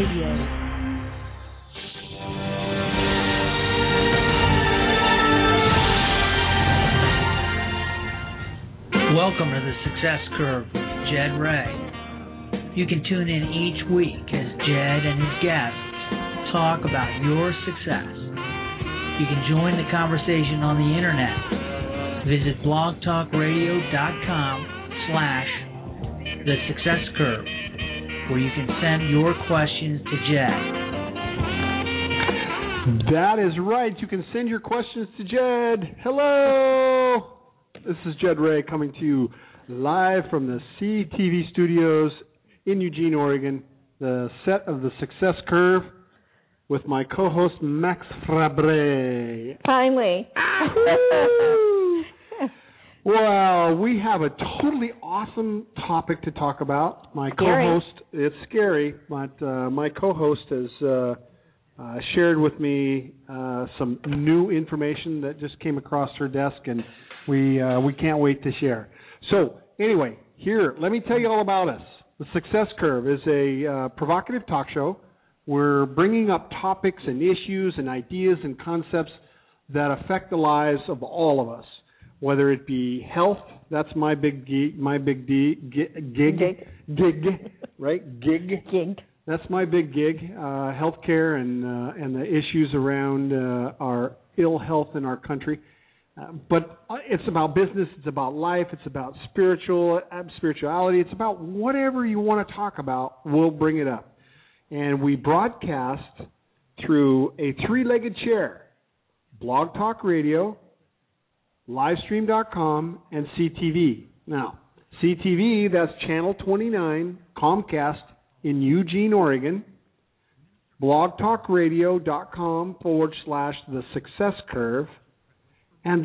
Radio. Welcome to the Success Curve with Jed Ray. You can tune in each week as Jed and his guests talk about your success. You can join the conversation on the internet. Visit blogtalkradio.com/The Success Curve, where you can send your questions to Jed. That is right. You can send your questions to Jed. Hello. This is Jed Ray coming to you live from the CTV studios in Eugene, Oregon, the set of The Success Curve with my co-host Max Fabre. Finally. Well, we have a totally awesome topic to talk about. My co-host, it's scary, but my co-host has shared with me some new information that just came across her desk, and we can't wait to share. So anyway, here, let me tell you all about us. The Success Curve is a provocative talk show. We're bringing up topics and issues and ideas and concepts that affect the lives of all of us, whether it be health. That's my big gig, right? Gig. That's my big gig. Healthcare and the issues around our ill health in our country. But it's about business, it's about life, it's about spirituality, it's about whatever you want to talk about, we'll bring it up. And we broadcast through a three-legged chair, Blog Talk Radio, Livestream.com, and CTV. Now, CTV, that's Channel 29, Comcast in Eugene, Oregon, blogtalkradio.com/The Success Curve, and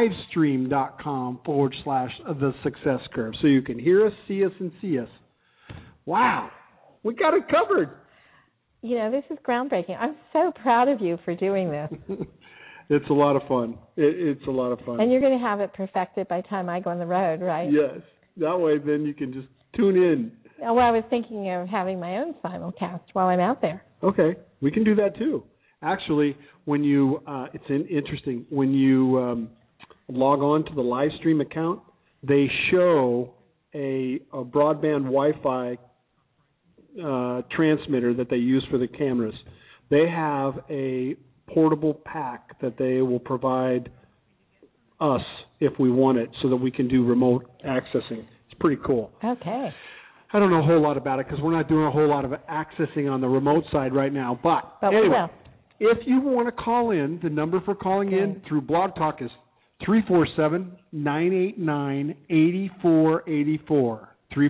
livestream.com/The Success Curve. So you can hear us, see us, and see us. Wow, we got it covered. You know, this is groundbreaking. I'm so proud of you for doing this. It's a lot of fun. It's a lot of fun. And you're going to have it perfected by the time I go on the road, right? Yes. That way then you can just tune in. Well, I was thinking of having my own simulcast while I'm out there. Okay. We can do that too. Actually, when you, it's interesting, when you log on to the live stream account, they show a broadband Wi-Fi transmitter that they use for the cameras. They have a portable pack that they will provide us if we want it so that we can do remote accessing. It's pretty cool. Okay. I don't know a whole lot about it because we're not doing a whole lot of accessing on the remote side right now. But anyway. We will. If you want to call in, the number for calling in through Blog Talk is 347-989-8484.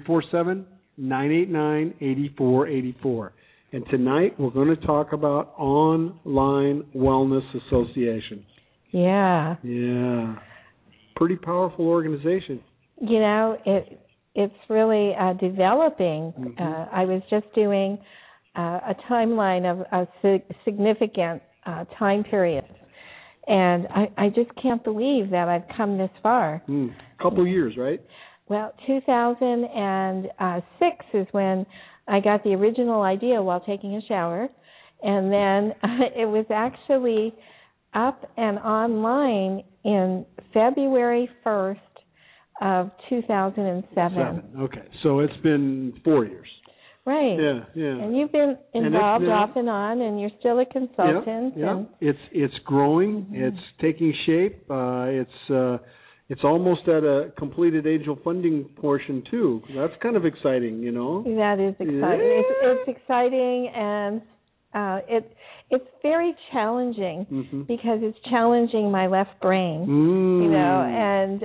347-989-8484. And tonight we're going to talk about Online Wellness Association. Yeah. Yeah. Pretty powerful organization. You know, it's really developing. Mm-hmm. I was just doing a timeline of a significant time period. And I just can't believe that I've come this far. Couple years, right? Well, 2006 is when I got the original idea while taking a shower. And then it was actually up and online in February 1st of 2007. Okay, so it's been 4 years. Right. Yeah. And you've been involved off and on, and you're still a consultant. Yeah. And It's growing. Mm-hmm. It's taking shape. It's almost at a completed angel funding portion too. That's kind of exciting, you know. That is exciting. Yeah. It's exciting, and it's very challenging because it's challenging my left brain, you know, and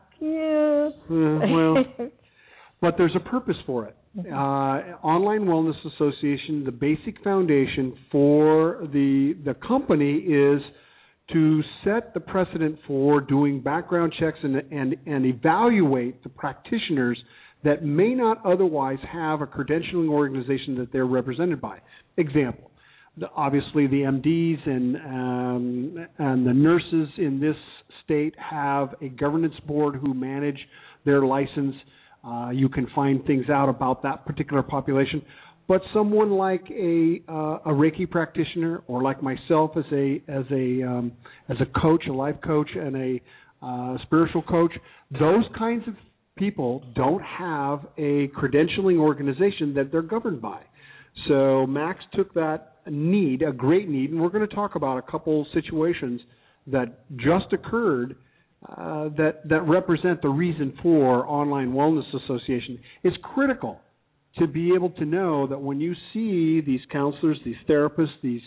well, but there's a purpose for it. Online Wellness Association, the basic foundation for the company is to set the precedent for doing background checks and evaluate the practitioners that may not otherwise have a credentialing organization that they're represented by. Example, obviously the MDs and the nurses in this state have a governance board who manage their license. You can find things out about that particular population. But someone like a Reiki practitioner, or like myself as a coach, a life coach, and a spiritual coach, those kinds of people don't have a credentialing organization that they're governed by. So Max took that need, a great need, and we're going to talk about a couple situations that just occurred that represent the reason for Online Wellness Association. It's critical to be able to know that when you see these counselors, these therapists, these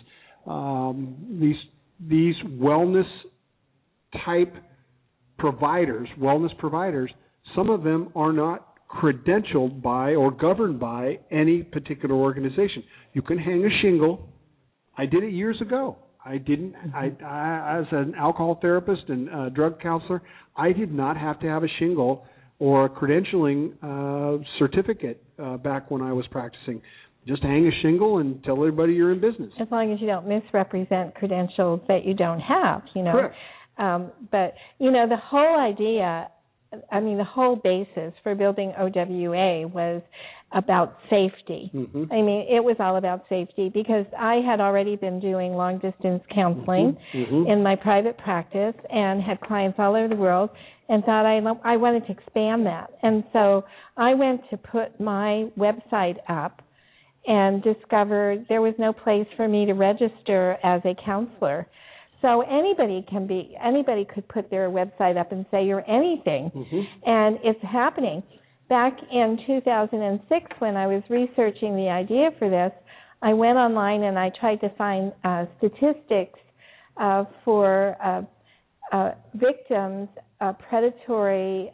wellness type providers, wellness providers, some of them are not credentialed by or governed by any particular organization. You can hang a shingle. I did it years ago. I didn't. I as an alcohol therapist and drug counselor, I did not have to have a shingle or a credentialing certificate back when I was practicing. Just hang a shingle and tell everybody you're in business. As long as you don't misrepresent credentials that you don't have, Correct. But, the whole idea, the whole basis for building OWA was about safety. Mm-hmm. It was all about safety because I had already been doing long-distance counseling in my private practice and had clients all over the world and thought I wanted to expand that. And so I went to put my website up and discovered there was no place for me to register as a counselor. So anybody could put their website up and say you're anything, and it's happening. Back in 2006, when I was researching the idea for this, I went online and I tried to find statistics for victims of predators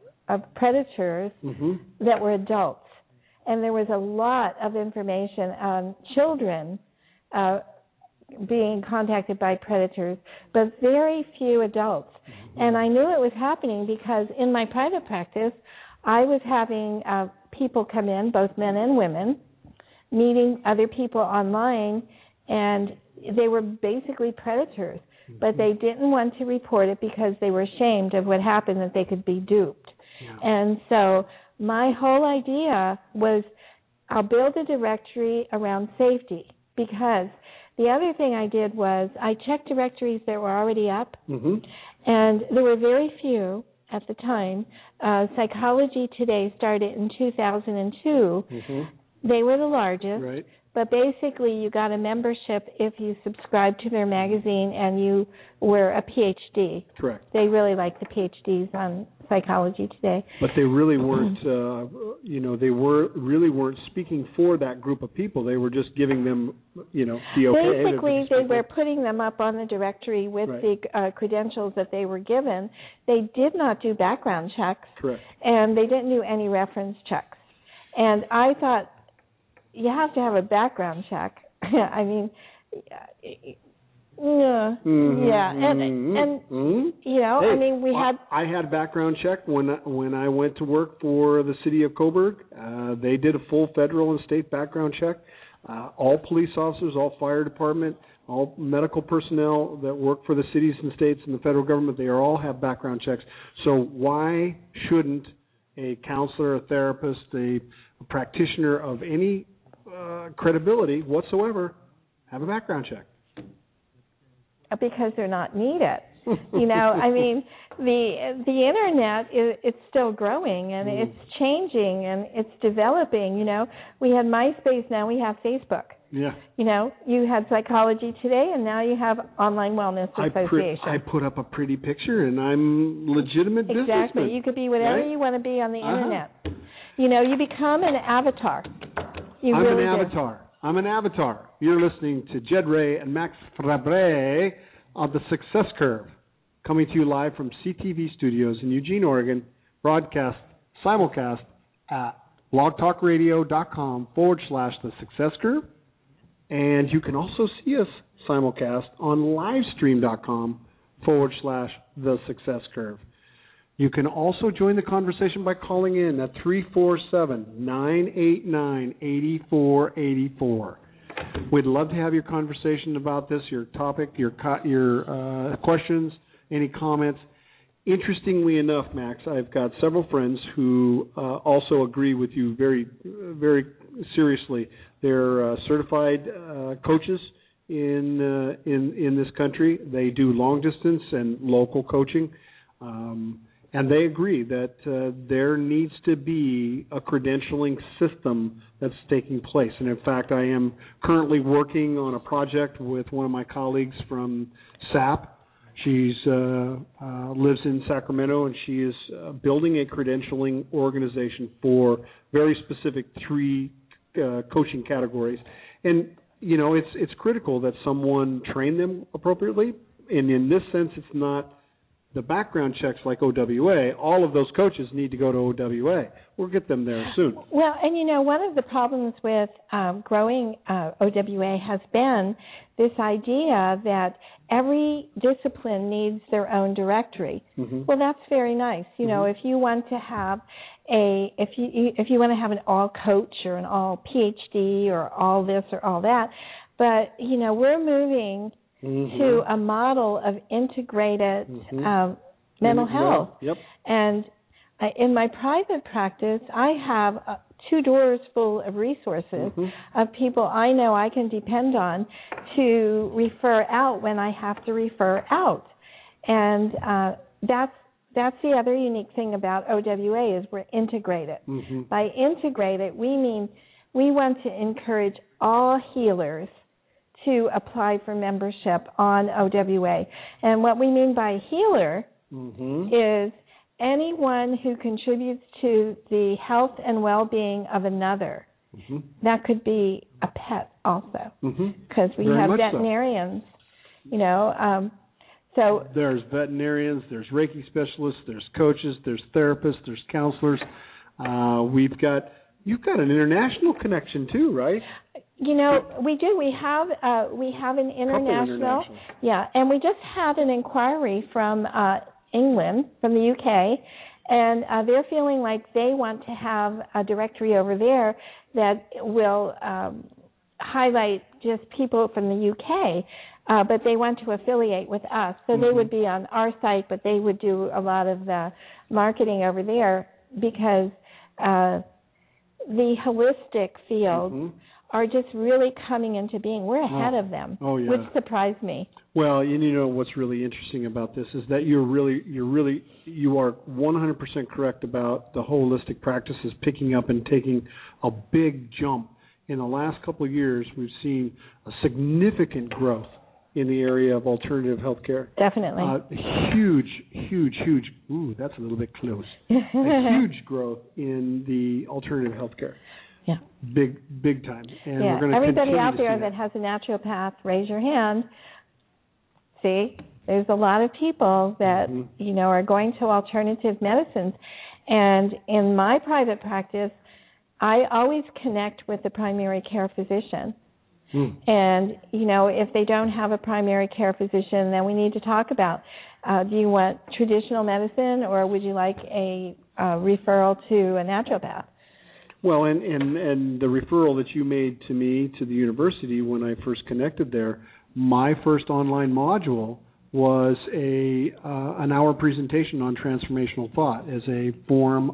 that were adults. And there was a lot of information on children being contacted by predators, but very few adults. And I knew it was happening because in my private practice, I was having people come in, both men and women, meeting other people online, and they were basically predators, but they didn't want to report it because they were ashamed of what happened, that they could be duped. Yeah. And so my whole idea was I'll build a directory around safety, because the other thing I did was I checked directories that were already up, and there were very few at the time. Psychology Today started in 2002. They were the largest, right. But basically you got a membership if you subscribed to their magazine and you were a PhD. Correct. They really like the PhDs on Psychology Today. But they really weren't, really weren't speaking for that group of people. They were just giving them, the okay. Basically, they were putting them up on the directory with the credentials that they were given. They did not do background checks. Correct. And they didn't do any reference checks. And I thought, you have to have a background check. And I had a background check when I went to work for the city of Coburg. They did a full federal and state background check. All police officers, all fire department, all medical personnel that work for the cities and states and the federal government, they all have background checks. So why shouldn't a counselor, a therapist, a practitioner of any credibility whatsoever have a background check? Because they're not needed. The internet it's still growing and it's changing and it's developing. We had MySpace, now we have Facebook. Yeah. You had Psychology Today, and now you have Online Wellness Association. I put up a pretty picture, and I'm legitimate businessman. Exactly. You could be whatever you want to be on the internet. You become an avatar. I'm an avatar. You're listening to Jed Ray and Max Fabre on The Success Curve, coming to you live from CTV Studios in Eugene, Oregon, simulcast at blogtalkradio.com/The Success Curve. And you can also see us simulcast on livestream.com/The Success Curve. You can also join the conversation by calling in at 347-989-8484. We'd love to have your conversation about this, your topic, your questions, any comments. Interestingly enough, Max, I've got several friends who also agree with you very, very seriously. They're certified coaches in this country. They do long distance and local coaching, and they agree that there needs to be a credentialing system that's taking place. And in fact, I am currently working on a project with one of my colleagues from SAP. She's lives in Sacramento, and she is building a credentialing organization for very specific 3 coaching categories. And you know, it's critical that someone train them appropriately. And in this sense, it's not the background checks like OWA. All of those coaches need to go to OWA. We'll get them there soon. Well, and you know, one of the problems with growing OWA has been this idea that every discipline needs their own directory. Mm-hmm. Well, that's very nice. You know, if you want to have if you want to have an all coach or an all PhD or all this or all that, but you know, we're moving to a model of integrated mental health. Yep. And in my private practice, I have 2 doors full of resources of people I know I can depend on to refer out when I have to refer out. And that's the other unique thing about OWA is we're integrated. By integrated, we mean we want to encourage all healers to apply for membership on OWA. And what we mean by healer is anyone who contributes to the health and well-being of another. That could be a pet also, because we have veterinarians, you know. So there's veterinarians, there's Reiki specialists, there's coaches, there's therapists, there's counselors. You've got an international connection too, right? You know, we do. We have an international. Yeah, and we just had an inquiry from England, from the UK, and they're feeling like they want to have a directory over there that will highlight just people from the UK, but they want to affiliate with us. So they would be on our site, but they would do a lot of the marketing over there because the holistic fields are just really coming into being. We're ahead of them, which surprised me. Well, and you know what's really interesting about this is that you are 100% correct about the holistic practices picking up and taking a big jump. In the last couple of years, we've seen a significant growth in the area of alternative healthcare. Definitely. Huge. Ooh, that's a little bit close. A huge growth in the alternative healthcare. Yeah. Big time. And yeah. we're going to everybody out there that has a naturopath, raise your hand. See, there's a lot of people that, you know, are going to alternative medicines. And in my private practice, I always connect with the primary care physician. And, you know, if they don't have a primary care physician, then we need to talk about, do you want traditional medicine or would you like a referral to a naturopath? Well, and the referral that you made to me to the university when I first connected there, my first online module was an hour presentation on transformational thought as a form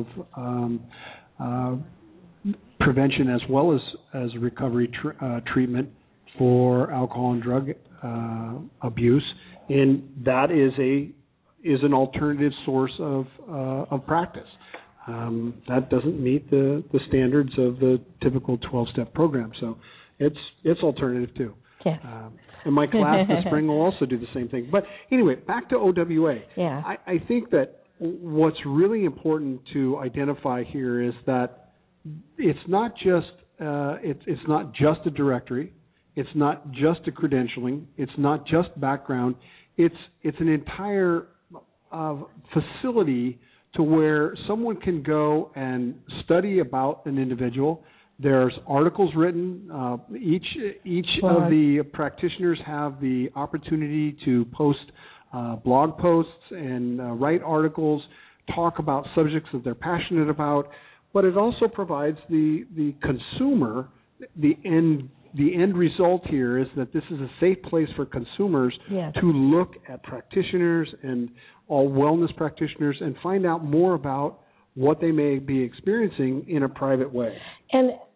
of prevention as well as recovery treatment for alcohol and drug abuse, and that is an alternative source of practice. That doesn't meet the standards of the typical 12-step program, so it's alternative too. Yes. And my class this spring will also do the same thing. But anyway, back to OWA. Yeah. I think that what's really important to identify here is that it's not just a directory, it's not just a credentialing, it's not just background, it's an entire facility to where someone can go and study about an individual. There's articles written. Each of the practitioners have the opportunity to post blog posts and write articles, talk about subjects that they're passionate about. But it also provides the consumer, the end result here is that this is a safe place for consumers to look at practitioners and all wellness practitioners and find out more about what they may be experiencing in a private way. And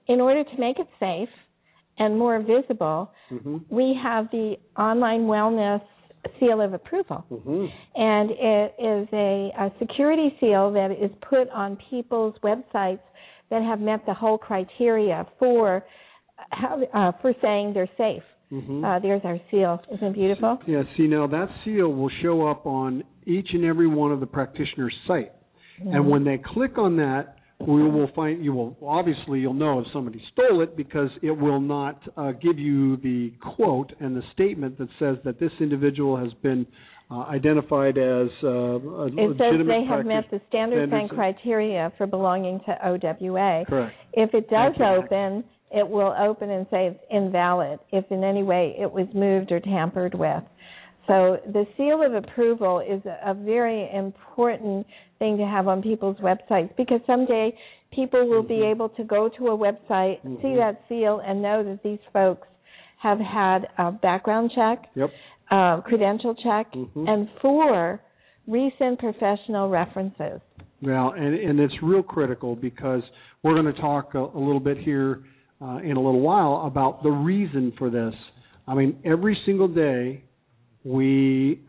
in order to make it safe and more visible, we have the Online Wellness Seal of Approval. And it is a security seal that is put on people's websites that have met the whole criteria for saying they're safe. There's our seal. Isn't it beautiful? Yeah, see, now that seal will show up on each and every one of the practitioners' site. And when they click on that, you'll know if somebody stole it, because it will not give you the quote and the statement that says that this individual has been identified as a legitimate It says they have met the standards and criteria for belonging to OWA. Correct. If it does open, it will open and say it's invalid if in any way it was moved or tampered with. So the seal of approval is a very important thing to have on people's websites, because someday people will be able to go to a website, see that seal, and know that these folks have had a background check, credential check, and 4 recent professional references. Well, and it's real critical, because we're going to talk a little bit here in a little while about the reason for this. I mean, every single day we're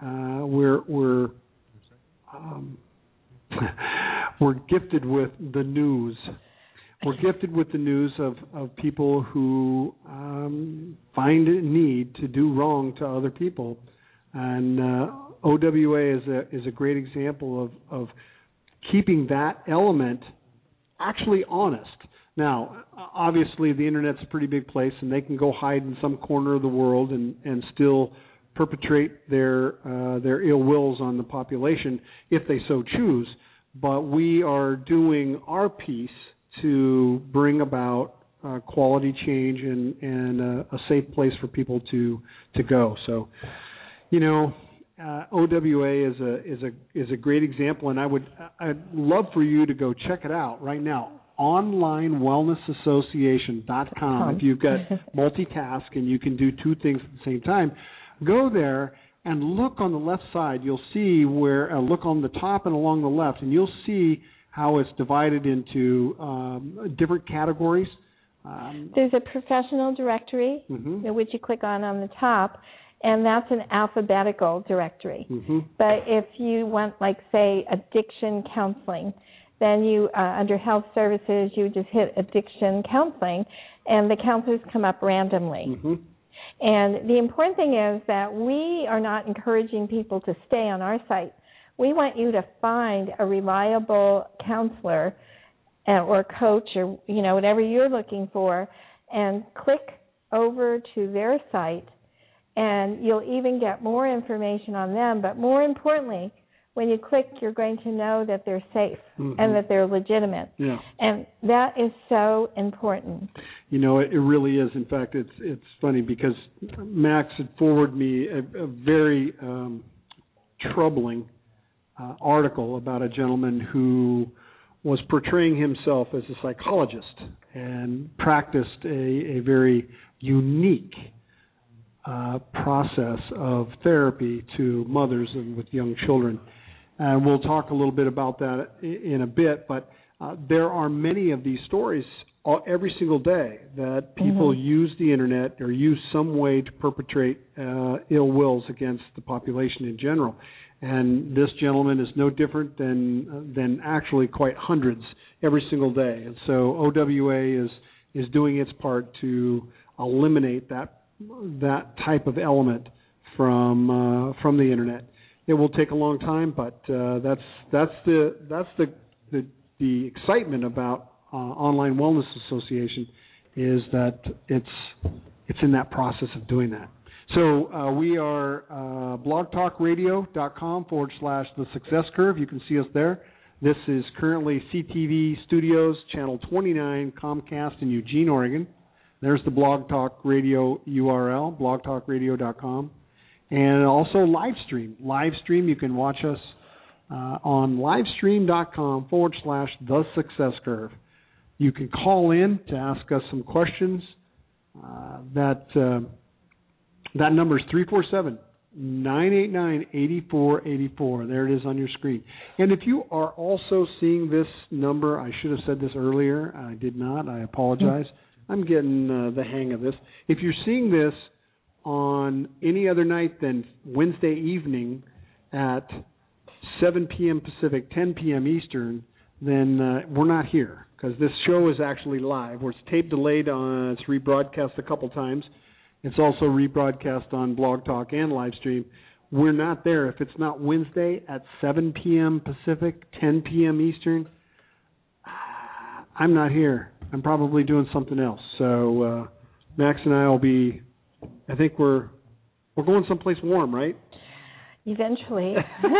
gifted with the news. We're gifted with the news of people who find a need to do wrong to other people, and OWA is a great example of keeping that element actually honest. Now, obviously, the Internet's a pretty big place, and they can go hide in some corner of the world and still perpetrate their ill wills on the population if they so choose. But we are doing our piece to bring about quality change and a safe place for people to go. So, OWA is a great example, and I'd love for you to go check it out right now. OnlineWellnessAssociation.com. If you've got multitask and you can do 2 things at the same time, go there and look on the left side. You'll see look on the top and along the left, and you'll see how it's divided into different categories. There's a professional directory, which you click on the top, and that's an alphabetical directory. But if you want, like, say, addiction counseling, then you, under health services, you just hit addiction counseling, and the counselors come up randomly. And the important thing is that we are not encouraging people to stay on our site. We want you to find a reliable counselor or coach or, whatever you're looking for, and click over to their site, and you'll even get more information on them. But more importantly, when you click, you're going to know that they're safe and that they're legitimate. And that is so important. It really is. In fact, it's funny because Max had forwarded me a very troubling article about a gentleman who was portraying himself as a psychologist and practiced a very unique process of therapy to mothers and with young children. And we'll talk a little bit about that in a bit, but there are many of these stories every single day that people use the Internet or use some way to perpetrate ill wills against the population in general. And this gentleman is no different than actually quite hundreds every single day. And so OWA is doing its part to eliminate that type of element from the Internet. It will take a long time, but that's the excitement about Online Wellness Association is that it's in that process of doing that. So we are blogtalkradio.com/The Success Curve. You can see us there. This is currently CTV Studios, Channel 29, Comcast in Eugene, Oregon. There's the Blog Talk Radio URL, blogtalkradio.com. And also Livestream, you can watch us on livestream.com/The Success Curve. You can call in to ask us some questions. That number is 347-989-8484. There it is on your screen. And if you are also seeing this number, I should have said this earlier. I did not. I apologize. I'm getting the hang of this. If you're seeing this on any other night than Wednesday evening at 7 p.m. Pacific, 10 p.m. Eastern, then we're not here because this show is actually live. It's tape delayed. It's rebroadcast a couple times. It's also rebroadcast on Blog Talk and live stream. We're not there. If it's not Wednesday at 7 p.m. Pacific, 10 p.m. Eastern, I'm not here. I'm probably doing something else. So Max and I will be. I think we're going someplace warm, right? Eventually.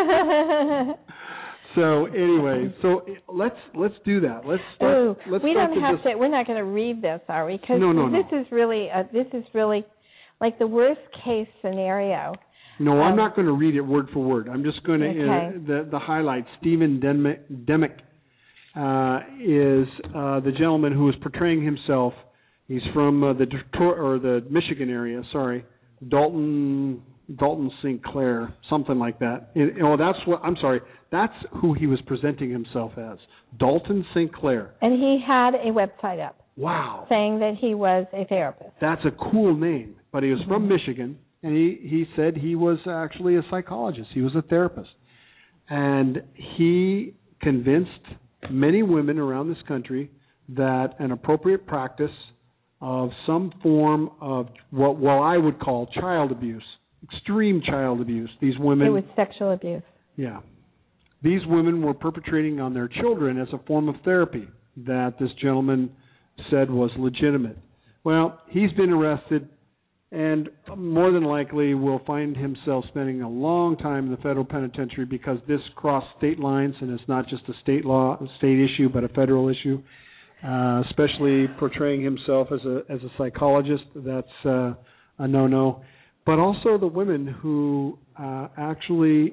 So anyway, let's do that. Let's start. We don't have to. We're not going to read this, are we? Because no. This is really like the worst case scenario. No, I'm not going to read it word for word. I'm just going to the highlights. Stephen Demick is the gentleman who is portraying himself. He's from the Detroit or the Michigan area. Sorry, Dalton St. Clair, something like that. That's who he was presenting himself as, Dalton St. Clair. And he had a website up. Wow. Saying that he was a therapist. That's a cool name, but he was from Michigan, and he said he was actually a psychologist. He was a therapist. And he convinced many women around this country that an appropriate practice of some form of what I would call child abuse, extreme child abuse. These women... It was sexual abuse. Yeah. These women were perpetrating on their children as a form of therapy that this gentleman said was legitimate. Well, he's been arrested and more than likely will find himself spending a long time in the federal penitentiary because this crossed state lines, and it's not just a state issue, but a federal issue. Especially portraying himself as a psychologist, that's a no-no. But also the women who actually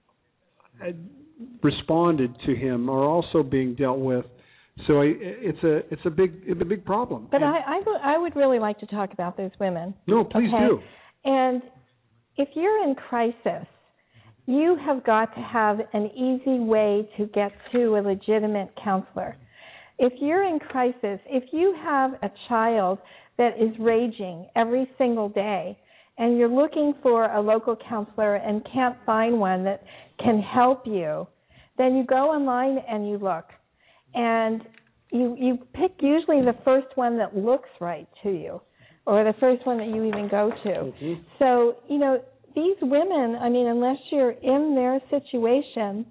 responded to him are also being dealt with. So it's a big problem. But I would really like to talk about those women. No, please do. And if you're in crisis, you have got to have an easy way to get to a legitimate counselor. If you're in crisis, if you have a child that is raging every single day and you're looking for a local counselor and can't find one that can help you, then you go online and you look. And you pick usually the first one that looks right to you or the first one that you even go to. Mm-hmm. So, these women, unless you're in their situation,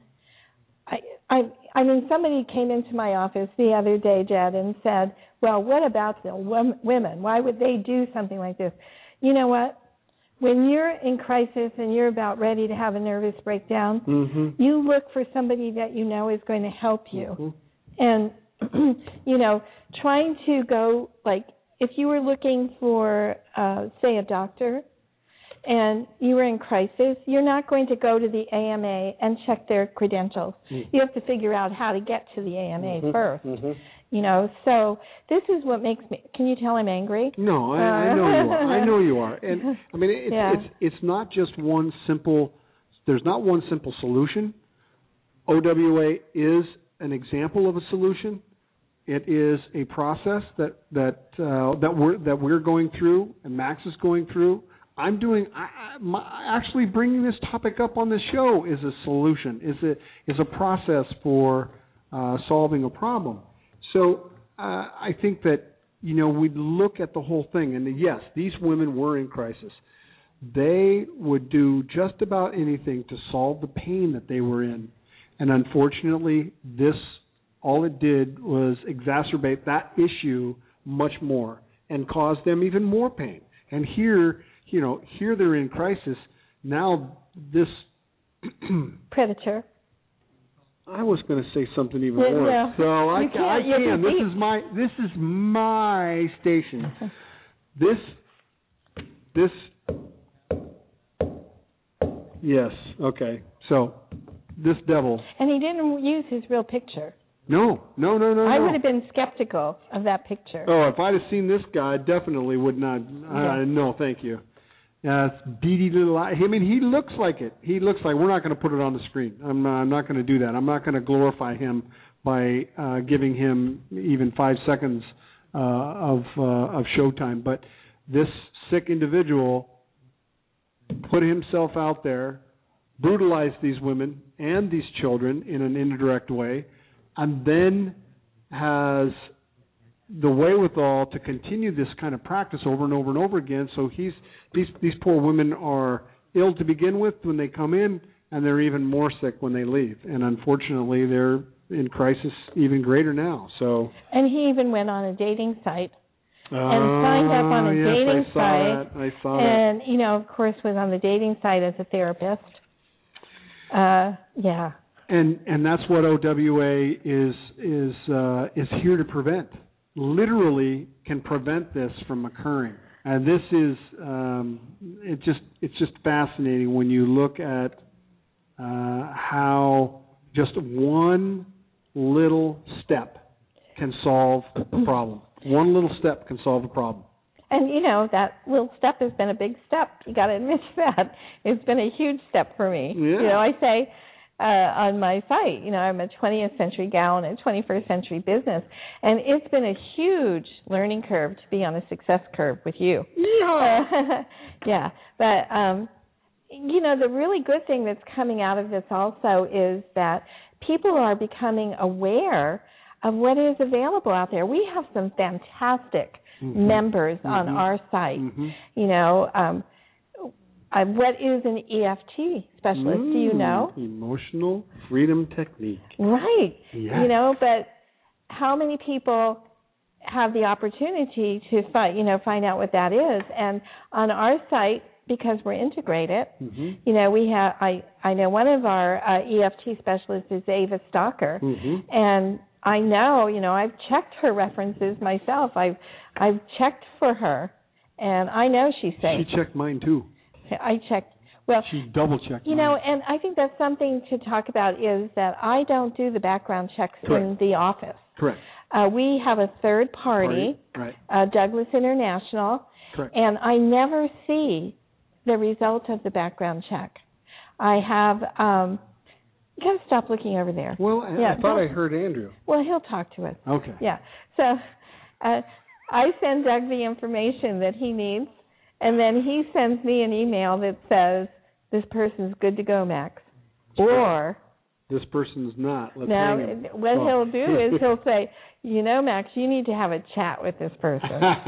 somebody came into my office the other day, Jed, and said, well, what about the women? Why would they do something like this? You know what? When you're in crisis and you're about ready to have a nervous breakdown, mm-hmm. you look for somebody that you know is going to help you. Mm-hmm. And, trying to go, like, if you were looking for, say, a doctor, and you were in crisis, you're not going to go to the AMA and check their credentials. Mm-hmm. You have to figigure out how to get to the AMA mm-hmm. first. Mm-hmm. So this is what makes me. Can you tell I'm angry? No, I know you are. I know you are. And it's not just one simple. There's not one simple solution. OWA is an example of a solution. It is a process that we're going through, and Max is going through. Actually bringing this topic up on the show is a solution, is a process for solving a problem. So I think that, we look at the whole thing, and yes, these women were in crisis. They would do just about anything to solve the pain that they were in. And unfortunately, all it did was exacerbate that issue much more and cause them even more pain. And here they're in crisis. Now this predator. I was going to say something even worse. Yeah. So I can. This is my station. This. Yes. Okay. So this devil. And he didn't use his real picture. No. I would have been skeptical of that picture. Oh, if I'd have seen this guy, I definitely would not. No, thank you. It's beady little eye. He looks like it. He looks like. We're not going to put it on the screen. I'm not going to do that. I'm not going to glorify him by giving him even 5 seconds of Showtime. But this sick individual put himself out there, brutalized these women and these children in an indirect way, and then has the wherewithal to continue this kind of practice over and over and over again. So these poor women are ill to begin with when they come in, and they're even more sick when they leave. And unfortunately, they're in crisis even greater now. And he even went on a dating site and signed up on a dating site. I saw and, that. you know, of course, was on the dating site as a therapist. Yeah. And that's what OWA is here to prevent. Literally can prevent this from occurring. And this is it's just fascinating when you look at how just one little step can solve a problem. One little step can solve a problem. And, you know, that little step has been a big step. You got to admit that. It's been a huge step for me. Yeah. You know, I say on my site, you know, I'm a 20th century gal in a 21st century business. And it's been a huge learning curve to be on a success curve with you. Yeah. Yeah. But, you know, the really good thing that's coming out of this also is that people are becoming aware of what is available out there. We have some fantastic members on our site. You know, what is an EFT specialist? Do you know? Emotional freedom technique. Right. Yes. You know, but how many people have the opportunity to find out what that is? And on our site, because we're integrated, you know, we have. I know one of our EFT specialists is Ava Stalker, and I know, you know, I've checked her references myself. I've checked for her, and I know she's safe. She checked mine too. I checked. Well, she double checked. You know, and I think that's something to talk about is that I don't do the background checks in the office. Correct. We have a third party, right. Douglas International, correct. And I never see the result of the background check. I have. You got to stop looking over there. Well, I thought I heard Andrew. Well, he'll talk to us. Okay. Yeah. So I send Doug the information that he needs, and then he sends me an email that says, this person's good to go, Max. Or this person's not. Let's now, hang him. what he'll do is he'll say, you know, Max, you need to have a chat with this person.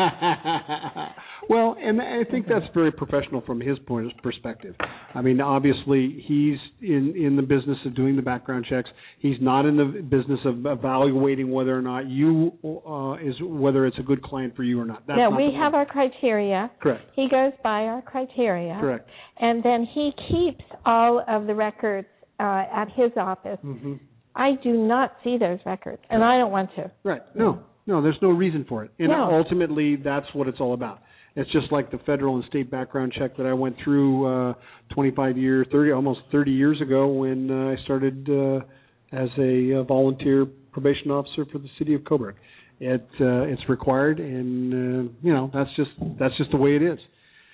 Well, and I think that's very professional from his perspective. I mean, obviously, he's in the business of doing the background checks. He's not in the business of evaluating whether or not whether it's a good client for you or not. That's no, not we have our criteria. Correct. He goes by our criteria. Correct. And then he keeps all of the records at his office. I do not see those records, and I don't want to. Right. No, there's no reason for it. And ultimately, that's what it's all about. It's just like the federal and state background check that I went through almost 30 years ago when I started as a volunteer probation officer for the city of Cobourg. It's required, and you know, that's just the way it is.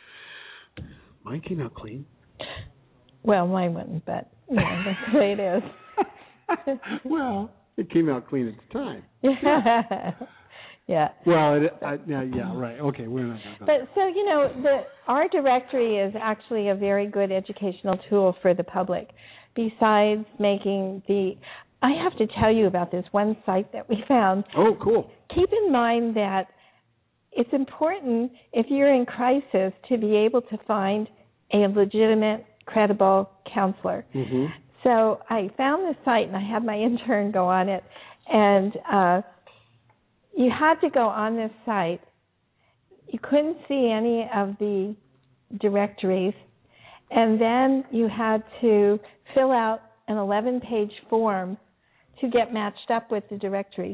Mine came out clean. Well, mine wouldn't, but yeah, that's the way it is. Well, it came out clean at the time. Yeah. Well, yeah, right. Okay, we're not going to go. But so, you know, our directory is actually a very good educational tool for the public. Besides making I have to tell you about this one site that we found. Oh, cool. Keep in mind that it's important, if you're in crisis, to be able to find a legitimate, credible counselor. So I found this site, and I had my intern go on it, and you had to go on this site. You couldn't see any of the directories, and then you had to fill out an 11-page form to get matched up with the directories,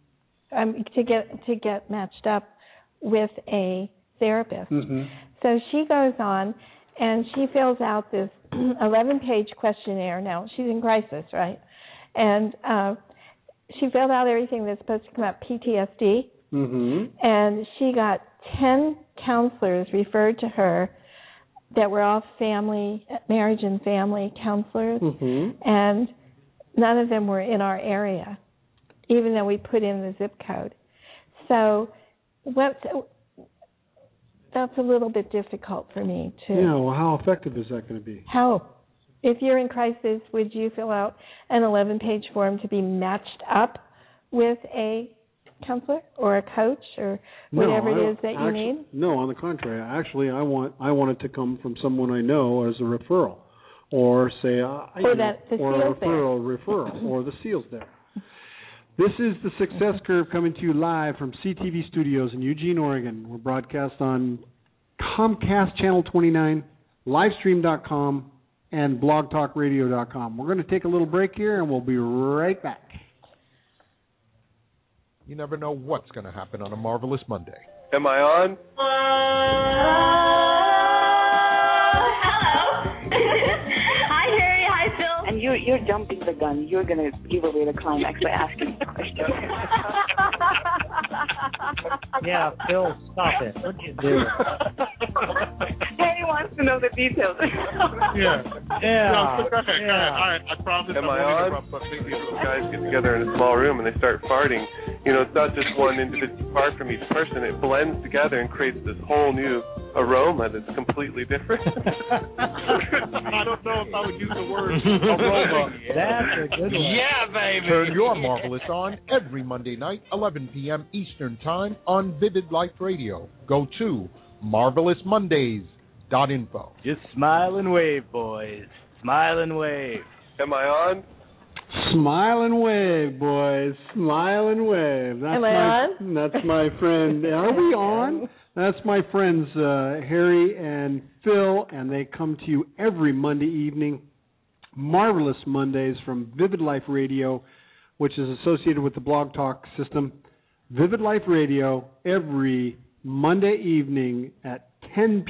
to get matched up with a therapist. So she goes on, and she fills out this 11-page questionnaire. Now, she's in crisis, right? And she filled out everything that's supposed to come up, PTSD, and she got 10 counselors referred to her that were all marriage and family counselors, and none of them were in our area, even though we put in the zip code. So That's a little bit difficult for me to. Yeah, well, how effective is that going to be? How? If you're in crisis, would you fill out an 11-page form to be matched up with a counselor or a coach or whatever it is that you need? No, on the contrary. Actually, I want it to come from someone I know as a referral, or say or a referral, or the SEAL's there. This is the Success Curve coming to you live from CTV Studios in Eugene, Oregon. We're broadcast on Comcast Channel 29, Livestream.com, and BlogTalkRadio.com. We're going to take a little break here, and we'll be right back. You never know what's going to happen on a Marvelous Monday. Am I on? And you're jumping the gun. You're going to give away the climax by asking the question. Yeah, Phil, stop it. What'd you do? Harry wants to know the details. Yeah. All right, I promise. Am I on? These guys get together in a small room and they start farting. You know, it's not just one individual part from each person. It blends together and creates this whole new aroma that's completely different. I don't know if I would use the word aroma. That's a good one. Yeah, baby. Turn your Marvelous on every Monday night, 11 p.m. Eastern Time on Vivid Life Radio. Go to marvelousmondays.info. Just smile and wave, boys. Smile and wave. Am I on? Smile and wave, boys. Smile and wave. Am I on? That's my friend. Are we on? That's my friends Harry and Phil, and they come to you every Monday evening. Marvelous Mondays from Vivid Life Radio, which is associated with the Blog Talk system. Vivid Life Radio every Monday evening at 11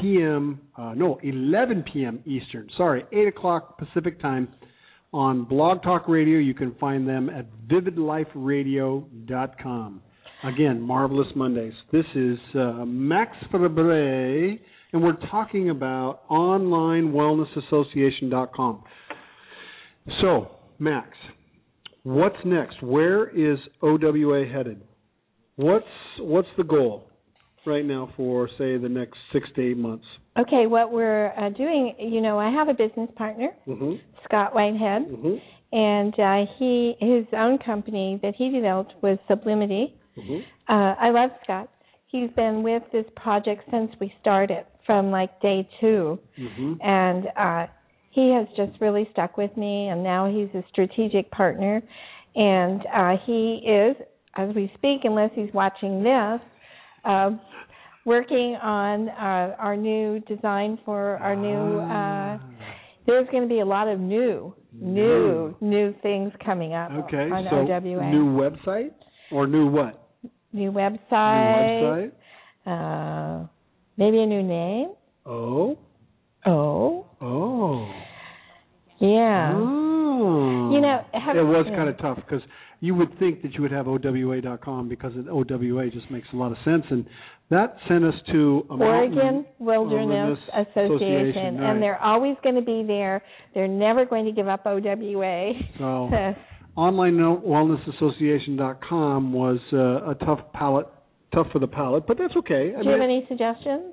p.m. Eastern. 8 o'clock Pacific Time on Blog Talk Radio. You can find them at vividliferadio.com. Again, Marvelous Mondays. This is Max Fabre, and we're talking about OnlineWellnessAssociation.com. So, Max, what's next? Where is OWA headed? What's the goal right now for, say, the next 6 to 8 months? Okay, what we're doing, I have a business partner, Scott Whitehead, and his own company that he developed was Sublimity. I love Scott. He's been with this project since we started, from like day 2, and he has just really stuck with me, and now he's a strategic partner, and he is, as we speak, unless he's watching this, working on our new design for our new, there's going to be a lot of new things coming up on OWA. New website or new what? New website. Maybe a new name. Oh. Yeah. Oh. It was kind of tough because you would think that you would have OWA.com because OWA just makes a lot of sense, and that sent us to Oregon Wilderness Association, right. And they're always going to be there. They're never going to give up OWA. So OnlineWellnessAssociation.com was a tough for the palate, but that's okay. Do you have any suggestions?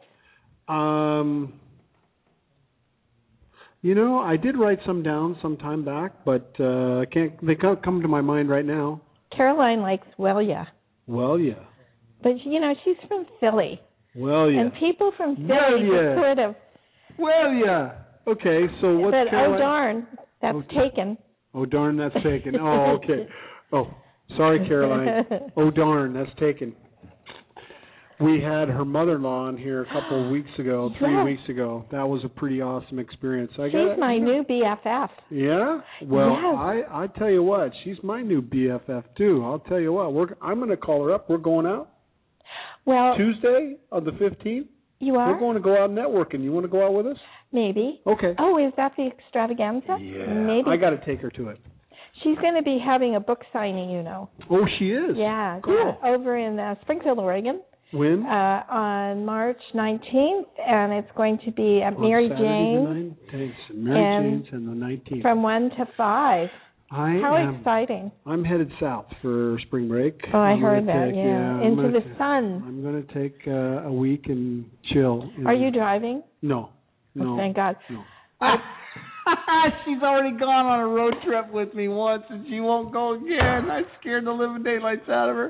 I did write some down some time back, but they can't come to my mind right now. Caroline likes Well-Ya. Well-Ya. But, she's from Philly. Well-Ya. And people from Philly just sort of... Well-Ya. Okay, so what's Caroline? Oh, darn, that's taken. Oh, darn, that's taken. Oh, okay. Oh, sorry, Caroline. Oh, darn, that's taken. We had her mother-in-law on here a couple of weeks ago, 3 weeks ago. That was a pretty awesome experience. She's my new BFF. Yeah? Well, yes. I tell you what, she's my new BFF, too. I'll tell you what, I'm going to call her up. We're going out. Well, Tuesday on the 15th. You are? We're going to go out networking. You want to go out with us? Maybe. Okay. Oh, is that the extravaganza? Yeah. Maybe. I got to take her to it. She's going to be having a book signing, Oh, she is? Yeah. Cool. Yeah, over in Springfield, Oregon. When? On March 19th, and it's going to be at Mary Jane's. Mary Jane's and the 19th. From 1 to 5. How exciting. I'm headed south for spring break. Oh, I heard that, into the sun. I'm going to take a week and chill. Are you driving? No. Oh, thank God. No. She's already gone on a road trip with me once, and she won't go again. I scared the living daylights out of her.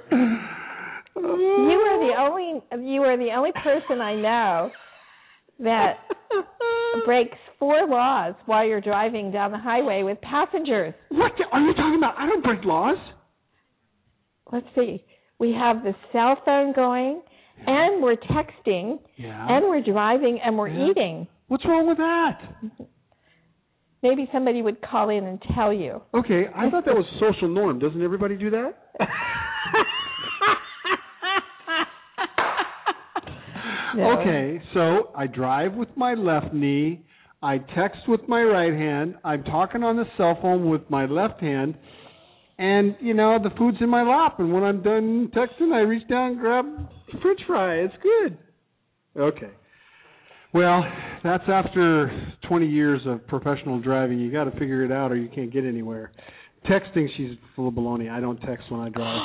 You are the only person I know that breaks 4 laws while you're driving down the highway with passengers. What are you talking about? I don't break laws. Let's see. We have the cell phone going, and we're texting, and we're driving, and we're eating. What's wrong with that? Maybe somebody would call in and tell you. Okay, I thought that was social norm. Doesn't everybody do that? No. Okay, so I drive with my left knee. I text with my right hand. I'm talking on the cell phone with my left hand. And, the food's in my lap. And when I'm done texting, I reach down and grab a French fry. It's good. Okay. Well, that's after 20 years of professional driving. You got to figure it out or you can't get anywhere. Texting, she's full of baloney. I don't text when I drive.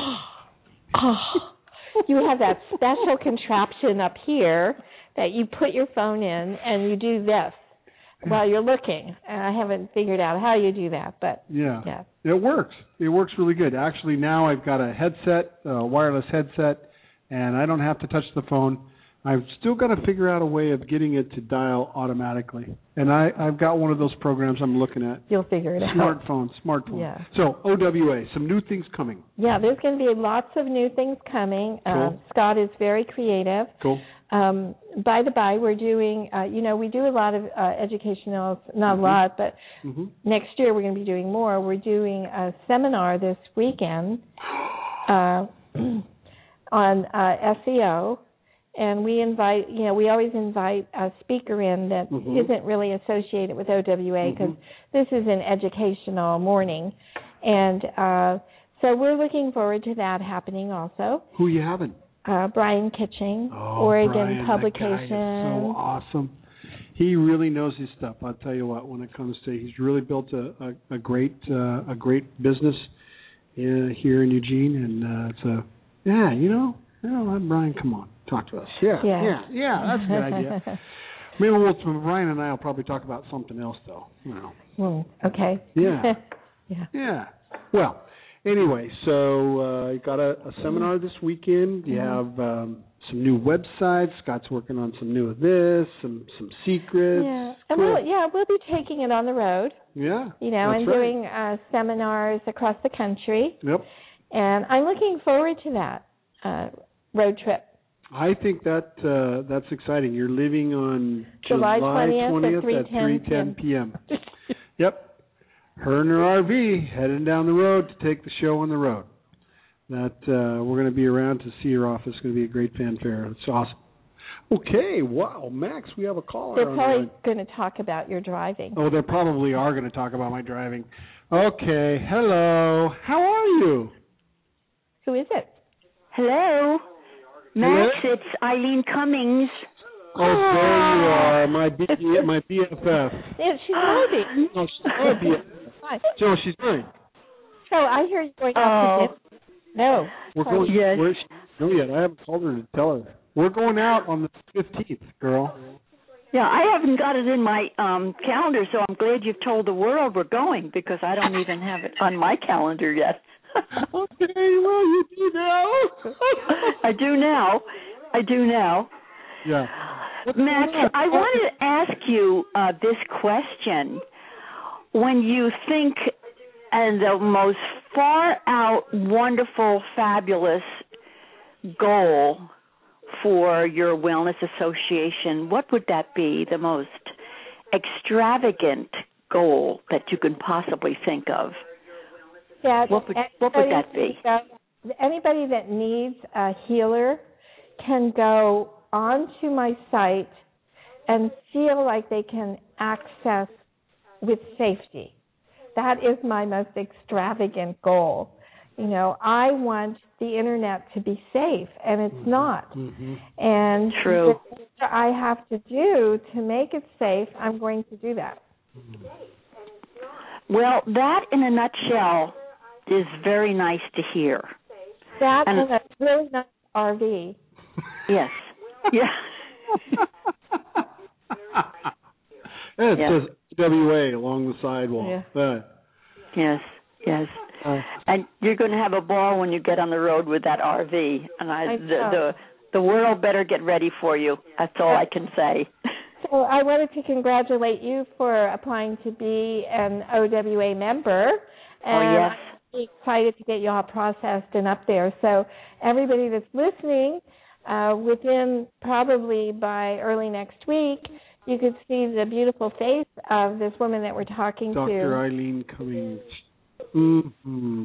You have that special contraption up here that you put your phone in and you do this while you're looking. And I haven't figured out how you do that, but yeah. It works. It works really good. Actually, now I've got a headset, a wireless headset, and I don't have to touch the phone. I've still got to figure out a way of getting it to dial automatically. And I've got one of those programs I'm looking at. You'll figure it out. Smartphone. Yeah. So, OWA, some new things coming. Yeah, there's going to be lots of new things coming. Cool. Scott is very creative. Cool. By the by, we're doing, we do a lot of educational, not a lot, but next year we're going to be doing more. We're doing a seminar this weekend on SEO. And we always invite a speaker in that isn't really associated with OWA because this is an educational morning. And so we're looking forward to that happening also. Who are you having? Brian Kitching, Oregon Brian, Publications. That guy is so awesome. He really knows his stuff. I'll tell you what, when it comes to, he's really built a great business here in Eugene. And Brian, come on. Talk to us. Yeah, that's a good idea. Maybe Brian and I will probably talk about something else, though. Okay. Yeah. Yeah. Well, anyway, so you got a seminar this weekend. You have some new websites. Scott's working on some new of this, some secrets. Yeah, and we'll be taking it on the road. Yeah. And doing seminars across the country. Yep. And I'm looking forward to that road trip. I think that's exciting. You're leaving on July 20th at 3:10 p.m. Yep. Her and her RV heading down the road to take the show on the road. That we're going to be around to see her off. It's going to be a great fanfare. It's awesome. Okay, wow, Max, we have a caller. They're probably going to talk about your driving. Oh, they probably are going to talk about my driving. Okay, hello. How are you? Who is it? Hello. Max, it's Eileen Cummings. Oh, there you are, my BFF. Yeah, she's moving. No, she's my BFF. So she's mine. So I hear you going out to dinner. No. We're going. Yes. Where's she? No, yet. I haven't called her to tell her. We're going out on the 15th, girl. Yeah, I haven't got it in my calendar, so I'm glad you've told the world we're going because I don't even have it on my calendar yet. Okay, well, you do now. I do now. Yeah. Max, I wanted to ask you this question. When you think the most far out, wonderful, fabulous goal for your wellness association, what would that be, the most extravagant goal that you can possibly think of? Yeah, what would that be? Anybody that needs a healer can go onto my site and feel like they can access with safety. That is my most extravagant goal. I want the internet to be safe, and it's not. And True. What I have to do to make it safe, I'm going to do that. Well, that in a nutshell is very nice to hear. That and a really nice RV. Yes. Yeah. It says WA along the sidewall. Yes. And you're going to have a ball when you get on the road with that RV. And the world better get ready for you. That's all I can say. So I wanted to congratulate you for applying to be an OWA member. And yes. I'm excited to get you all processed and up there. So everybody that's listening, within probably by early next week, you could see the beautiful face of this woman that we're talking to. Dr. Eileen Cummings. Mm-hmm.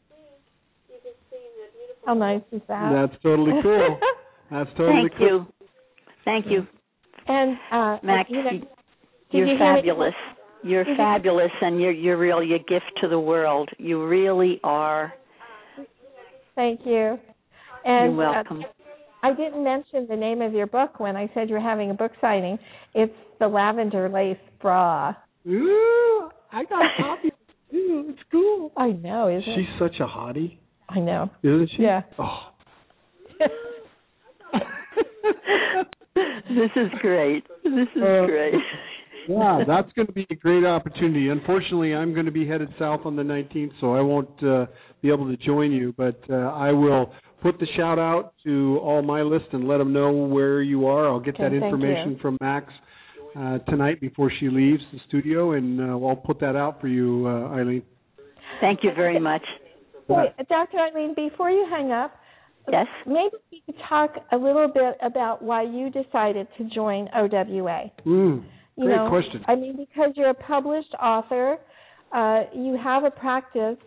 How nice is that? That's totally cool. That's totally cool. Thank you. And Max, you're fabulous. You're fabulous, and you're really a gift to the world. You really are. Thank you. And you're welcome. I didn't mention the name of your book when I said you're having a book signing. It's The Lavender Lace Bra. Ooh, I got a copy. Ooh, it's cool. I know, isn't it? She's such a hottie. I know. Isn't she? Yeah. Oh. This is great. Great. Yeah, that's going to be a great opportunity. Unfortunately, I'm going to be headed south on the 19th, so I won't be able to join you, but I will put the shout out to all my list and let them know where you are. I'll get that information from Max tonight before she leaves the studio, and I'll put that out for you, Eileen. Thank you very much. Wait, Dr. Eileen, before you hang up, yes, maybe you could talk a little bit about why you decided to join OWA. Great question. I mean, because you're a published author, you have a practice,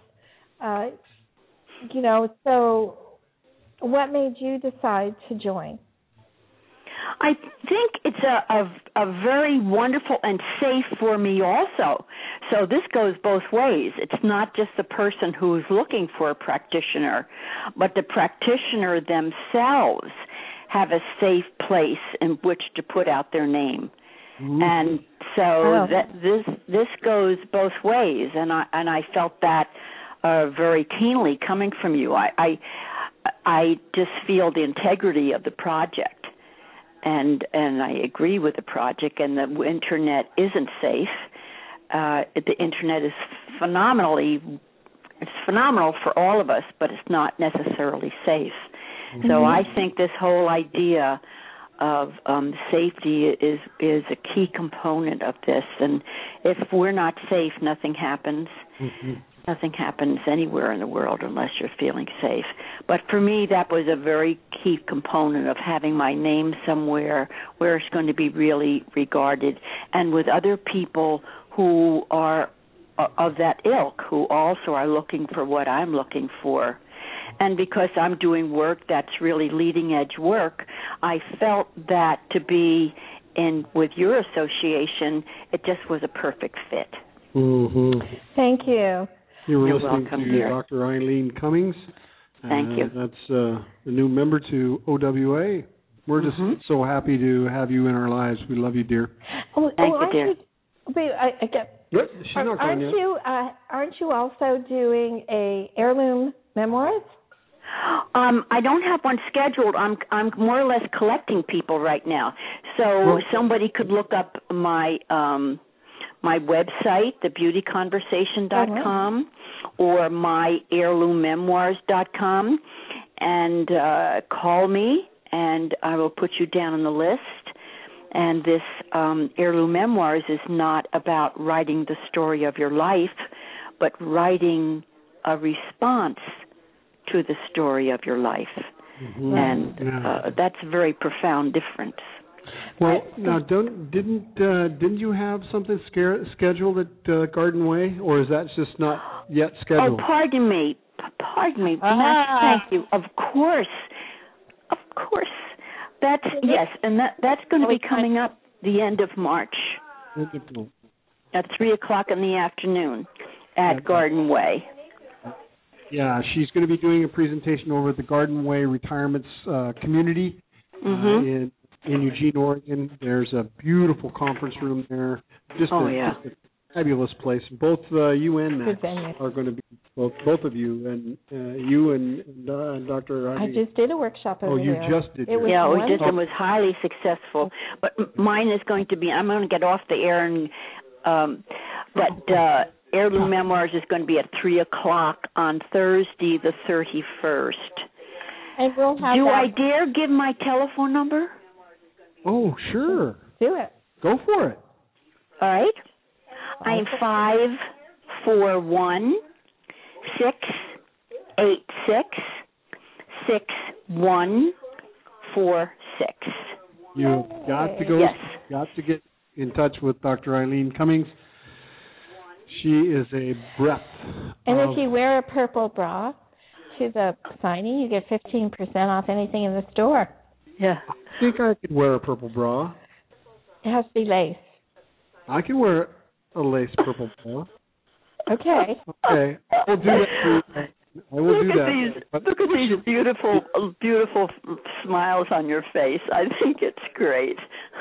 so what made you decide to join? I think it's a very wonderful and safe for me also. So this goes both ways. It's not just the person who's looking for a practitioner, but the practitioner themselves have a safe place in which to put out their name. And so this goes both ways, and I felt that very keenly coming from you. I just feel the integrity of the project, and I agree with the project. And the internet isn't safe. The internet is phenomenal for all of us, but it's not necessarily safe. Mm-hmm. So I think this whole idea of safety is a key component of this, and if we're not safe, nothing happens. Mm-hmm. Nothing happens anywhere in the world unless you're feeling safe. But for me, that was a very key component of having my name somewhere where it's going to be really regarded, and with other people who are of that ilk, who also are looking for what I'm looking for. And because I'm doing work that's really leading-edge work, I felt that to be in with your association, it just was a perfect fit. Mm-hmm. Thank you. You're listening to Dr. Eileen Cummings. Thank you. That's the new member to OWA. We're just so happy to have you in our lives. We love you, dear. Thank you, dear. Aren't you also doing a heirloom memoirs? I don't have one scheduled. I'm more or less collecting people right now. So somebody could look up my my website, thebeautyconversation.com, or myheirloommemoirs.com, and call me, and I will put you down on the list. And this Heirloom Memoirs is not about writing the story of your life, but writing a response to the story of your life. Mm-hmm. And that's a very profound difference. Well, now, didn't you have something scheduled at Garden Way, or is that just not yet scheduled? Oh, pardon me. Thank you. Of course. That's yes, and that's going to be coming up the end of March at 3:00 in the afternoon at Garden Way. Yeah, she's going to be doing a presentation over at the Garden Way Retirements community in Eugene, Oregon. There's a beautiful conference room there. Just a fabulous place. Both you and Max are going to be both of you, and you and Dr. I just did a workshop over there. Oh, you just did. We did. It was highly successful. But mine is going to be. I'm going to get off the air, and Heirloom Memoirs is going to be at 3:00 on Thursday, the 31st. And we'll have Do I dare give my telephone number? Oh, sure. Do it. Go for it. All right. I'm 541-686-6146. You've got to go. Yes. Got to get in touch with Dr. Eileen Cummings. She is a breath. And if you wear a purple bra to the signing, you get 15% off anything in the store. Yeah. I think I could wear a purple bra. It has to be lace. I can wear a lace purple bra. Okay. Okay. I'll do that for you. I will do that. Look at these beautiful smiles on your face. I think it's great.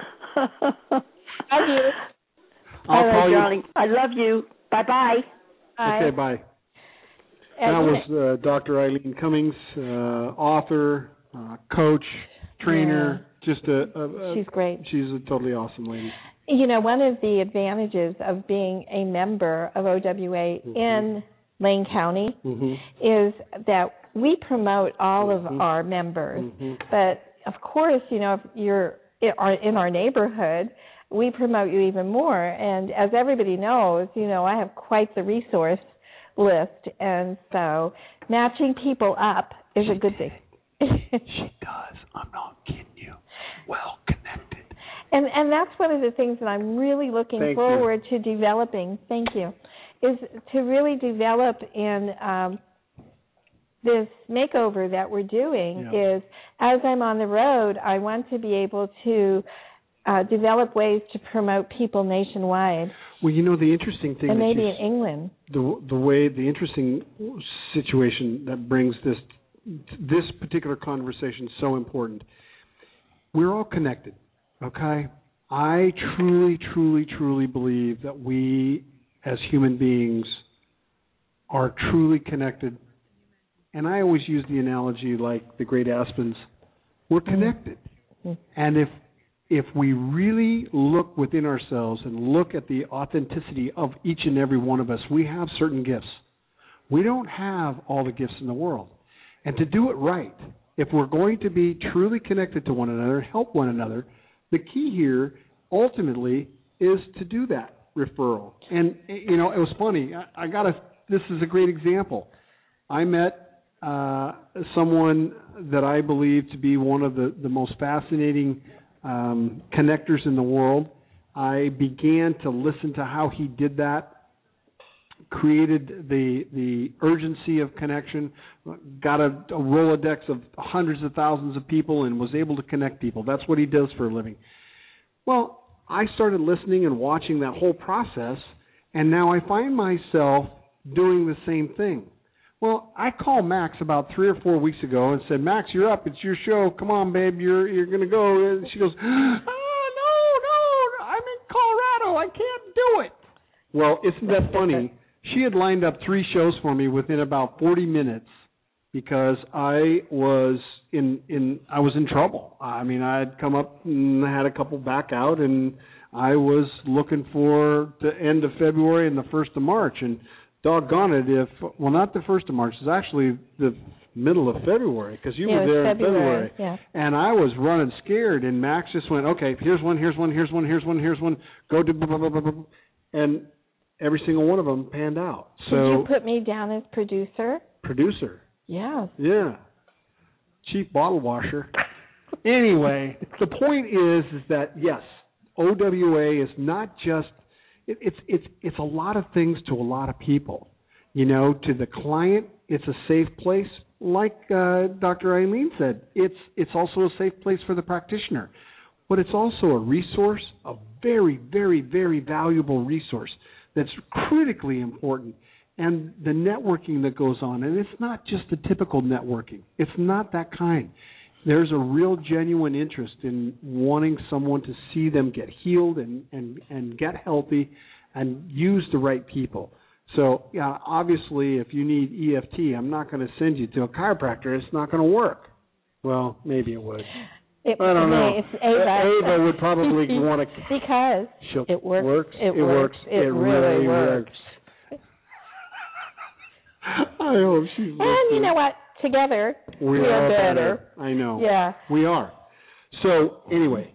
Love you. All right, darling. I love you. Bye-bye. Bye. Okay, bye. That was Dr. Eileen Cummings, author, coach, trainer. Yeah. Just she's great. She's a totally awesome lady. You know, one of the advantages of being a member of OWA in Lane County is that we promote all of our members. But, of course, you know, if you're in our neighborhood, we promote you even more. And as everybody knows, you know, I have quite the resource list. And so matching people up is a good thing. She does. I'm not kidding you. Well connected. And that's one of the things that I'm really looking forward to developing. Thank you. Is to really develop in this makeover that we're doing is, as I'm on the road, I want to be able to develop ways to promote people nationwide. Well, you know, the interesting thing, and maybe in England, the interesting situation that brings this particular conversation so important. We're all connected, okay? I truly, truly, truly believe that we, as human beings, are truly connected. And I always use the analogy like the great Aspens. We're connected. And if we really look within ourselves and look at the authenticity of each and every one of us, we have certain gifts. We don't have all the gifts in the world. And to do it right, if we're going to be truly connected to one another, help one another, the key here ultimately is to do that referral. And, you know, it was funny. This is a great example. I met someone that I believe to be one of the most fascinating connectors in the world. I began to listen to how he did that, created the urgency of connection, got a Rolodex of hundreds of thousands of people, and was able to connect people. That's what he does for a living. Well, I started listening and watching that whole process, and now I find myself doing the same thing. Well, I called Max about 3 or 4 weeks ago and said, Max, you're up. It's your show. Come on, babe. You're going to go. And she goes, oh, no, I'm in Colorado. I can't do it. Well, isn't that funny? She had lined up 3 shows for me within about 40 minutes because I was in trouble. I mean, I had come up and had a couple back out, and I was looking for the end of February and the 1st of March. And doggone it, not the 1st of March, it's actually the middle of February because you were there in February. Yeah. And I was running scared, and Max just went, okay, here's one, go to blah, blah, blah, blah, blah. And every single one of them panned out. So did you put me down as producer? Producer. Yeah. Yeah. Chief bottle washer. Anyway, the point is that, yes, OWA is not just, it's a lot of things to a lot of people. You know, to the client, it's a safe place. Like Dr. Eileen said, it's also a safe place for the practitioner. But it's also a resource, a very, very, very valuable resource that's critically important. And the networking that goes on, and it's not just the typical networking. It's not that kind. There's a real genuine interest in wanting someone to see them get healed and get healthy and use the right people. So, obviously, if you need EFT, I'm not going to send you to a chiropractor. It's not going to work. Well, maybe it would. I don't know. It's Ava would probably want to. Because it works. It really works. I hope she's listening. And you know what? Together, we are better. I know. Yeah. We are. So, anyway,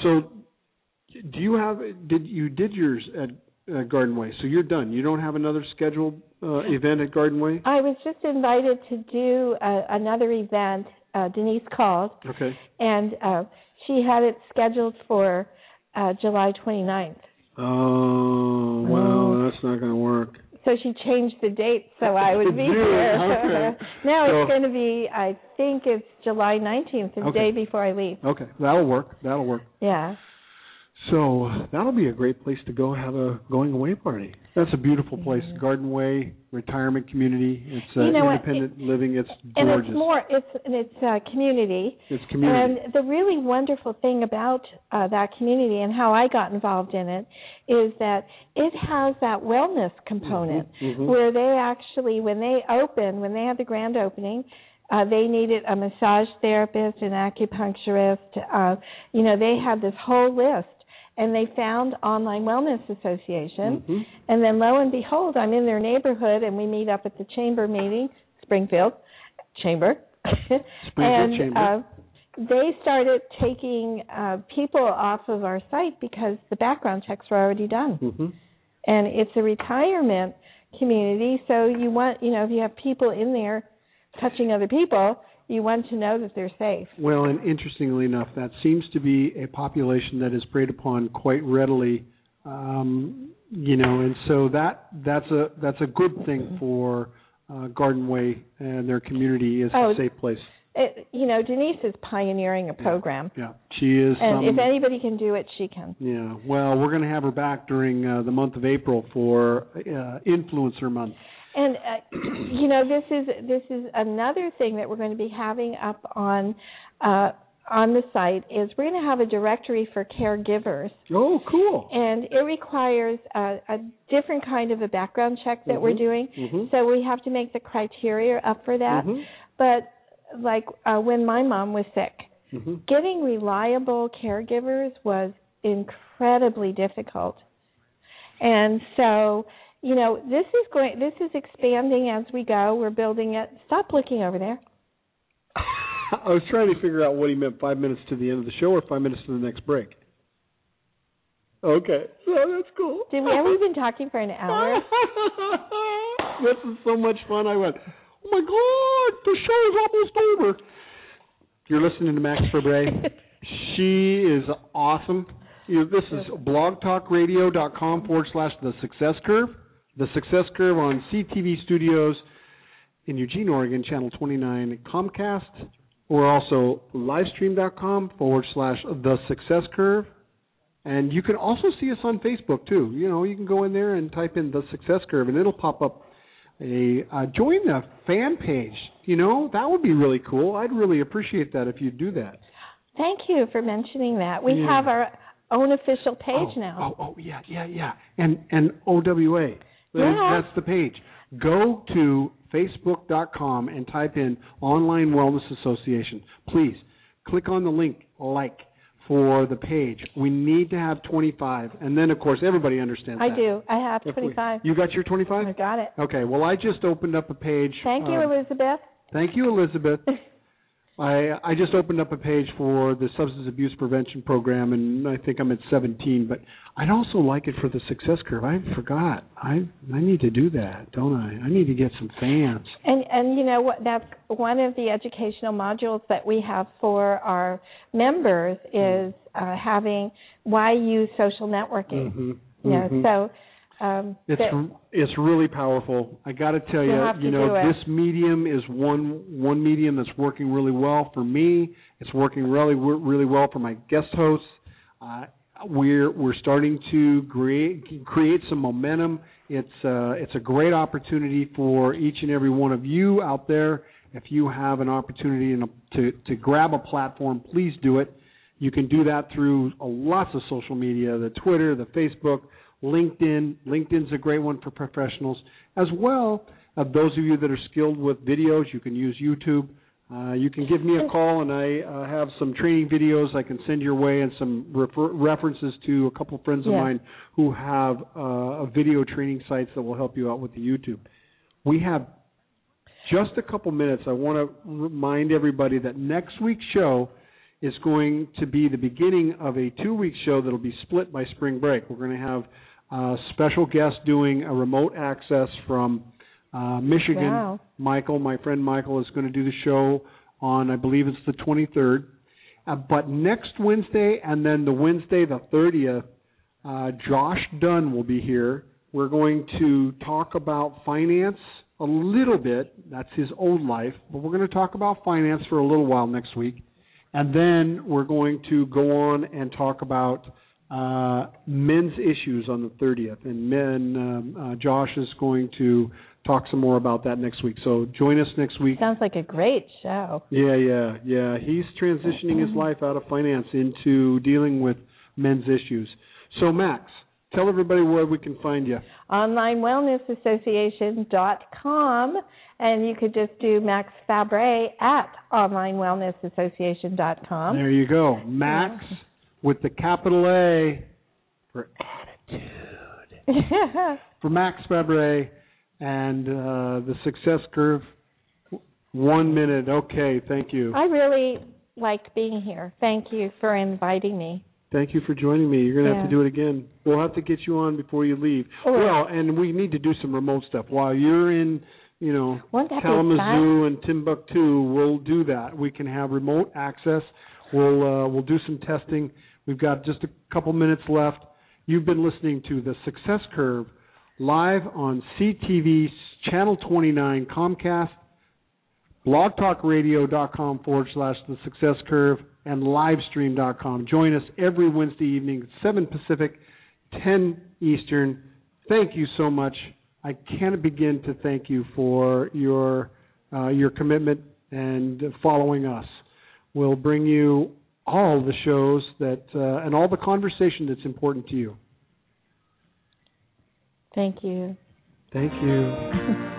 do you have, you did yours at Garden Way, so you're done. You don't have another scheduled event at Garden Way? I was just invited to do another event. Denise called. Okay. And she had it scheduled for July 29th. Oh, well, that's not going to work. So she changed the date so I would be there. Okay. Now it's going to be, I think it's July 19th, the day before I leave. Okay, that'll work. Yeah. So that'll be a great place to go have a going away party. That's a beautiful place, Garden Way retirement community. It's independent living. It's gorgeous. And it's community. It's community. And the really wonderful thing about that community and how I got involved in it is that it has that wellness component where they actually, when they had the grand opening, they needed a massage therapist, an acupuncturist. They had this whole list. And they found Online Wellness Association. And then lo and behold, I'm in their neighborhood, and we meet up at the chamber meeting, Springfield Chamber. Chamber. They started taking people off of our site because the background checks were already done. And it's a retirement community, so you want, if you have people in there touching other people, you want to know that they're safe. Well, and interestingly enough, that seems to be a population that is preyed upon quite readily, and so that's a good thing for Garden Way and their community is a safe place. Denise is pioneering a program. Yeah, she is. And if anybody can do it, she can. Yeah. Well, we're going to have her back during the month of April for Influencer Month. And this is another thing that we're going to be having up on the site is we're going to have a directory for caregivers. Oh, cool! And it requires a different kind of a background check that we're doing. So we have to make the criteria up for that. But like when my mom was sick, getting reliable caregivers was incredibly difficult, and so. This is expanding as we go. We're building it. Stop looking over there. I was trying to figure out what he meant, 5 minutes to the end of the show or 5 minutes to the next break. Okay. So that's cool. Have we been talking for an hour? This is so much fun. I went, oh, my God, the show is almost over. You're listening to Max Fabre. She is awesome. This is blogtalkradio.com/The Success Curve. The Success Curve on CTV Studios in Eugene, Oregon, channel 29 Comcast, or also livestream.com/The Success Curve. And you can also see us on Facebook, too. You can go in there and type in The Success Curve, and it'll pop up join the fan page. That would be really cool. I'd really appreciate that if you'd do that. Thank you for mentioning that. We have our own official page now. Oh, yeah. And OWA. That's the page. Go to Facebook.com and type in Online Wellness Association. Please click on the link for the page. We need to have 25. And then, of course, everybody understands that. I do. I have 25. You got your 25? I got it. Okay. Well, I just opened up a page. Thank you, Elizabeth. Thank you, Elizabeth. I just opened up a page for the Substance Abuse Prevention Program, and I think I'm at 17. But I'd also like it for the Success Curve. I forgot. I need to do that, don't I? I need to get some fans. And you know what? That's one of the educational modules that we have for our members is having why use social networking. So. It's really powerful. I got to tell you, this medium is one medium that's working really well for me. It's working really well for my guest hosts. We're starting to create some momentum. It's a great opportunity for each and every one of you out there. If you have an opportunity to grab a platform, please do it. You can do that through lots of social media, the Twitter, the Facebook, LinkedIn. LinkedIn's a great one for professionals. As well, those of you that are skilled with videos, you can use YouTube. You can give me a call, and I have some training videos I can send your way and some references to a couple friends of mine who have video training sites that will help you out with the YouTube. We have just a couple minutes. I want to remind everybody that next week's show is going to be the beginning of a 2-week show that will be split by spring break. We're going to have a special guest doing a remote access from Michigan. Wow. Michael, my friend Michael, is going to do the show on, I believe it's the 23rd. But next Wednesday and then the Wednesday, the 30th, Josh Dunn will be here. We're going to talk about finance a little bit. That's his old life. But we're going to talk about finance for a little while next week. And then we're going to go on and talk about men's issues on the 30th. And Josh is going to talk some more about that next week. So join us next week. Sounds like a great show. Yeah. He's transitioning his life out of finance into dealing with men's issues. So, Max, tell everybody where we can find you. OnlineWellnessAssociation.com, and you could just do Max Fabre at OnlineWellnessAssociation.com. There you go. Max with the capital A for attitude. For Max Fabre and the Success Curve. 1 minute. Okay, thank you. I really liked being here. Thank you for inviting me. Thank you for joining me. You're going to have to do it again. We'll have to get you on before you leave. Well, and we need to do some remote stuff. While you're in, Kalamazoo and Timbuktu, we'll do that. We can have remote access. We'll do some testing. We've got just a couple minutes left. You've been listening to The Success Curve live on CTV Channel 29 Comcast, blogtalkradio.com/The Success Curve, and livestream.com. Join us every Wednesday evening, 7 Pacific, 10 Eastern. Thank you so much. I can't begin to thank you for your commitment and following us. We'll bring you all the shows that and all the conversation that's important to you. Thank you. Thank you.